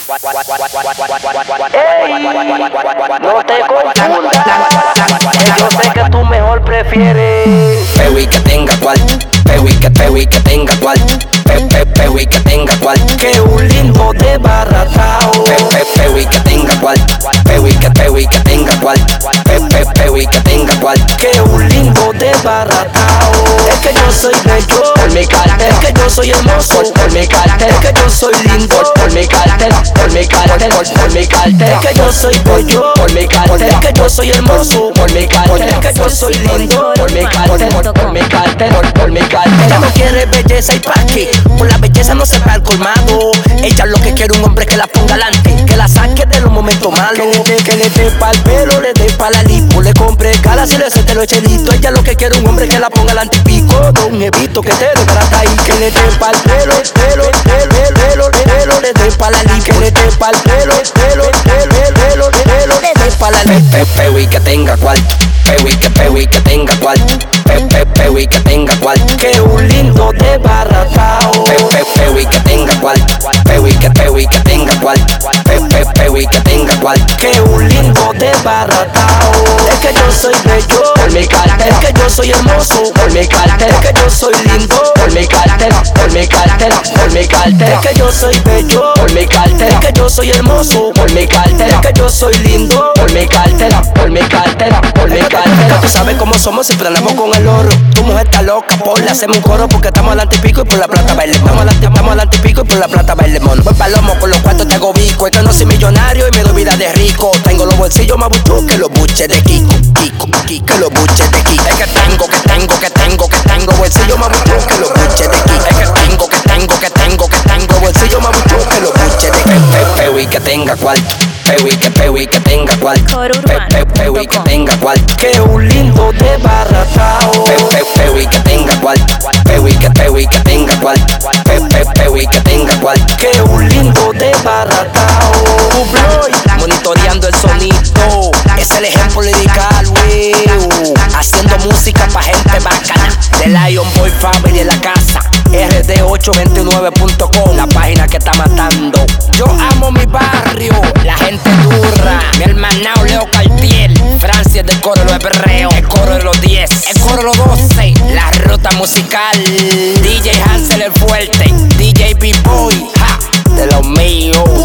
No te confundas, yo sé que tú mejor prefieres Pewi que tenga cual, pewi que tenga cual, pewi que tenga cual, que un lindo desbaratao. Pewi que tenga cual, pewi que tenga cual, pewi que tenga cual, que un lindo desbaratao. Es que yo soy bello por mi carácter, es que yo soy hermoso por mi carácter, es que yo soy lindo por mi carácter, por mi carácter, por mi carácter, es que yo soy bello por mi carácter, es que yo soy hermoso por mi carácter, es que yo soy lindo por mi carácter, por mi carácter, por mi carácter. Ella no quiere belleza y pa' qué, por la belleza no se va al colmado. Ella lo que quiere un hombre que la ponga alante, que la saque de los momentos malos, que le dé pa'l pelo, le dé pa' la lipo, le compre calas y le se te lo chelito. Ella lo que quiere un hombre que la ponga alante y pico, no un jevito que te desbarata ahí, que le dé pa'l pelo, le dé pa' la lipo, que le dé pa'l pelo, le dé pa' la lipo. pewi que tenga cual, pewi que tenga cual, pewi que tenga cual, que un lindo desbaratao. pewi que tenga cual, pewi que tenga cual, pewi que tenga cual, que un lindo desbaratao. Es que yo soy bello por mi carácter, es que yo soy hermoso por mi carácter, es que yo soy lindo por mi carácter, por mi carácter, por mi carácter, es que yo soy bello por mi carácter, es que yo soy hermoso por mi carácter, es que yo soy lindo por mi carácter, por mi carácter, por mi carácter. Tú sabes cómo somos, siempre andamos con el oro. Tu mujer está loca, por le hacemos un coro porque estamos al antipico y por la plata baile. Estamos al antipico y por la plata baile mono. Voy palomo con los cuartos te hago bico. Es que no soy millonario y me doy vida de rico. Tengo los bolsillos más buchos que los buches de Kiko, que los buches de Kiko. Es que tengo bolsillos más buchos que los buches de Kiko. Es que tengo bolsillos más buchos que los buches de Kiko. pewi que tenga cual, pewi que tenga cual, pewi que tenga cual, que un lindo desbaratao. pewi que tenga cual, pewi que tenga cual, pewi que tenga cual, que un lindo desbaratao. Ubloy, monitoreando el sonido, es el ejemplo lirical, haciendo música pa' gente bacana. De Lion Boy Family en la casa, rd829.com, la página que está matando. Yo amo mi barrio, la gente dura, mi hermanao Leo Cartier, Francia del coro de perreo, el coro de los 10, el coro de los 12, la ruta musical, DJ Hansel el fuerte, DJ B-Boy, de los míos.